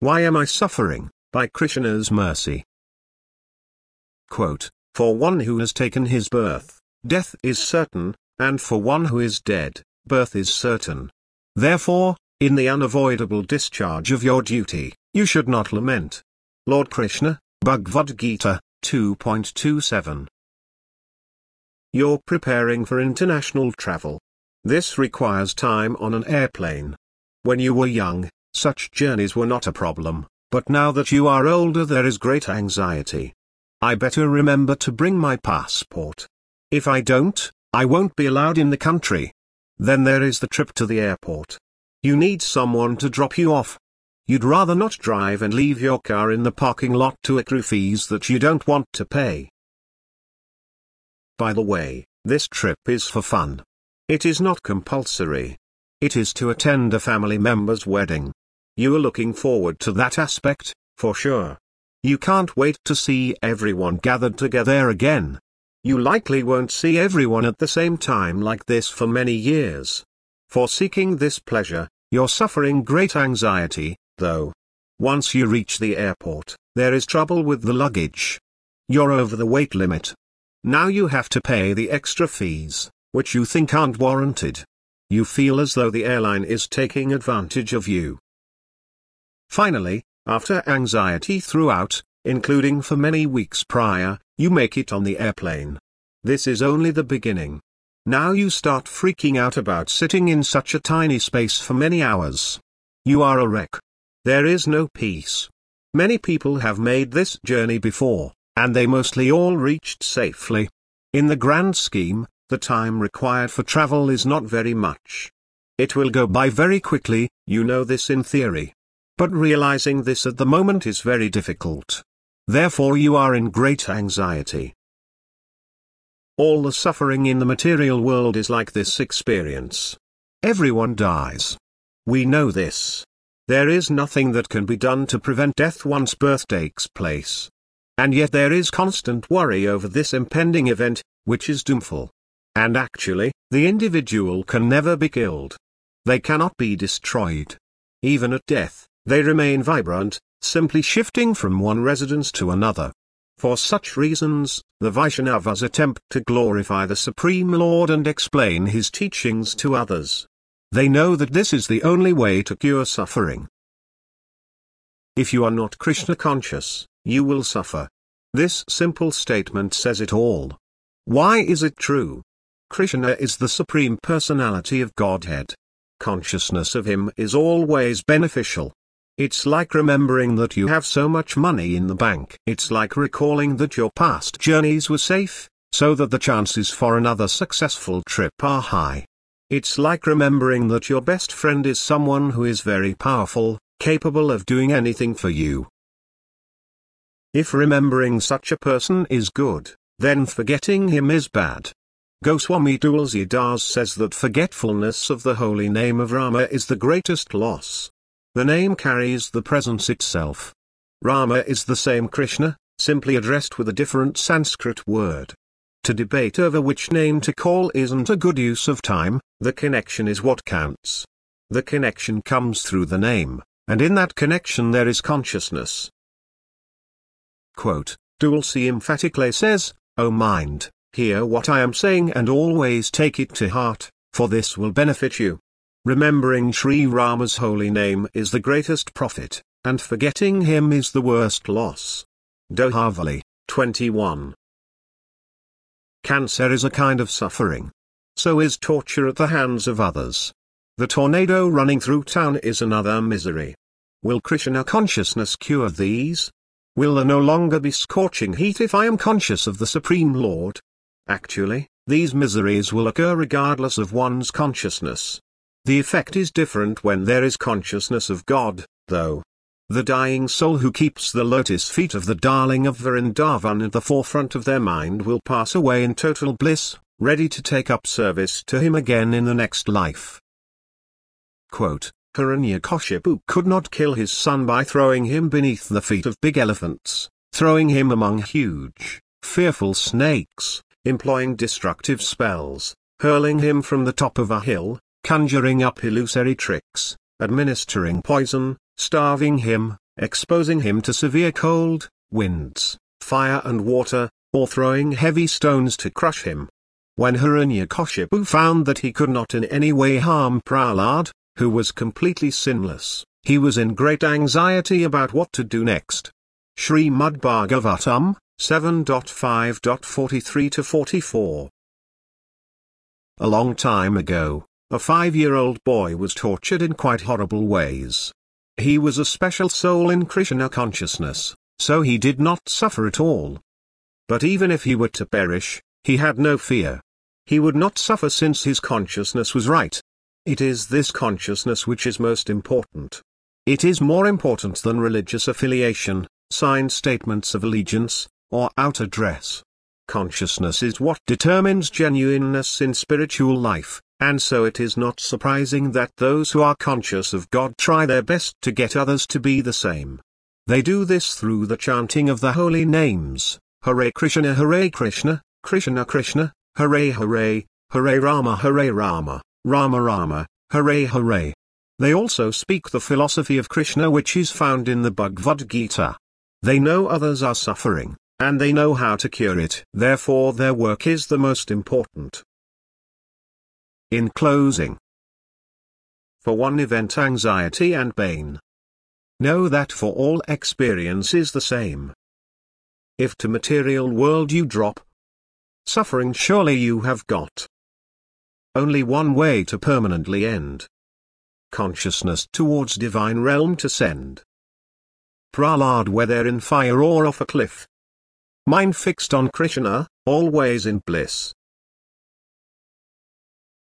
Why am I suffering? By Krishna's mercy. Quote, for one who has taken his birth, death is certain, and for one who is dead, birth is certain. Therefore, in the unavoidable discharge of your duty, you should not lament. Lord Krishna, Bhagavad Gita, 2.27. You're preparing for international travel. This requires time on an airplane. When you were young, such journeys were not a problem, but now that you are older there is great anxiety. I better remember to bring my passport. If I don't, I won't be allowed in the country. Then there is the trip to the airport. You need someone to drop you off. You'd rather not drive and leave your car in the parking lot to accrue fees that you don't want to pay. By the way, this trip is for fun. It is not compulsory. It is to attend a family member's wedding. You are looking forward to that aspect, for sure. You can't wait to see everyone gathered together again. You likely won't see everyone at the same time like this for many years. For seeking this pleasure, you're suffering great anxiety, though. Once you reach the airport, there is trouble with the luggage. You're over the weight limit. Now you have to pay the extra fees, which you think aren't warranted. You feel as though the airline is taking advantage of you. Finally, after anxiety throughout, including for many weeks prior, you make it on the airplane. This is only the beginning. Now you start freaking out about sitting in such a tiny space for many hours. You are a wreck. There is no peace. Many people have made this journey before, and they mostly all reached safely. In the grand scheme, the time required for travel is not very much. It will go by very quickly, you know this in theory. But realizing this at the moment is very difficult. Therefore you are in great anxiety. All the suffering in the material world is like this experience. Everyone dies. We know this. There is nothing that can be done to prevent death once birth takes place. And yet there is constant worry over this impending event, which is doomful. And actually, the individual can never be killed. They cannot be destroyed. Even at death, they remain vibrant, simply shifting from one residence to another. For such reasons, the Vaishnavas attempt to glorify the Supreme Lord and explain his teachings to others. They know that this is the only way to cure suffering. If you are not Krishna conscious, you will suffer. This simple statement says it all. Why is it true? Krishna is the Supreme Personality of Godhead. Consciousness of him is always beneficial. It's like remembering that you have so much money in the bank. It's like recalling that your past journeys were safe, so that the chances for another successful trip are high. It's like remembering that your best friend is someone who is very powerful, capable of doing anything for you. If remembering such a person is good, then forgetting him is bad. Goswami Tulsidas says that forgetfulness of the holy name of Rama is the greatest loss. The name carries the presence itself. Rama is the same Krishna, simply addressed with a different Sanskrit word. To debate over which name to call isn't a good use of time, the connection is what counts. The connection comes through the name, and in that connection there is consciousness. Quote, Tulsi emphatically says, O mind, hear what I am saying and always take it to heart, for this will benefit you. Remembering Sri Rama's holy name is the greatest profit, and forgetting him is the worst loss. Dohavali, 21. Cancer is a kind of suffering. So is torture at the hands of others. The tornado running through town is another misery. Will Krishna consciousness cure these? Will there no longer be scorching heat if I am conscious of the Supreme Lord? Actually, these miseries will occur regardless of one's consciousness. The effect is different when there is consciousness of God, though. The dying soul who keeps the lotus feet of the darling of Vrindavan at the forefront of their mind will pass away in total bliss, ready to take up service to him again in the next life. Quote, Hiranyakashipu could not kill his son by throwing him beneath the feet of big elephants, throwing him among huge, fearful snakes, employing destructive spells, hurling him from the top of a hill, conjuring up illusory tricks, administering poison, starving him, exposing him to severe cold, winds, fire and water, or throwing heavy stones to crush him. When Hiranyakashipu found that he could not in any way harm Prahlad, who was completely sinless, he was in great anxiety about what to do next. Srimad Bhagavatam, 7.5.43-44. A long time ago, a 5-year-old boy was tortured in quite horrible ways. He was a special soul in Krishna consciousness, so he did not suffer at all. But even if he were to perish, he had no fear. He would not suffer since his consciousness was right. It is this consciousness which is most important. It is more important than religious affiliation, signed statements of allegiance, or outer dress. Consciousness is what determines genuineness in spiritual life, and so it is not surprising that those who are conscious of God try their best to get others to be the same. They do this through the chanting of the holy names, Hare Krishna, Krishna Krishna, Hare Hare, Hare Rama, Rama Rama, Hare Hare. They also speak the philosophy of Krishna which is found in the Bhagavad Gita. They know others are suffering, and they know how to cure it. Therefore their work is the most important. In closing, for one event anxiety and pain, know that for all experience is the same. If to material world you drop, suffering surely you have got. Only one way to permanently end. Consciousness towards divine realm to send. Prahlad whether in fire or off a cliff. Mind fixed on Krishna, always in bliss.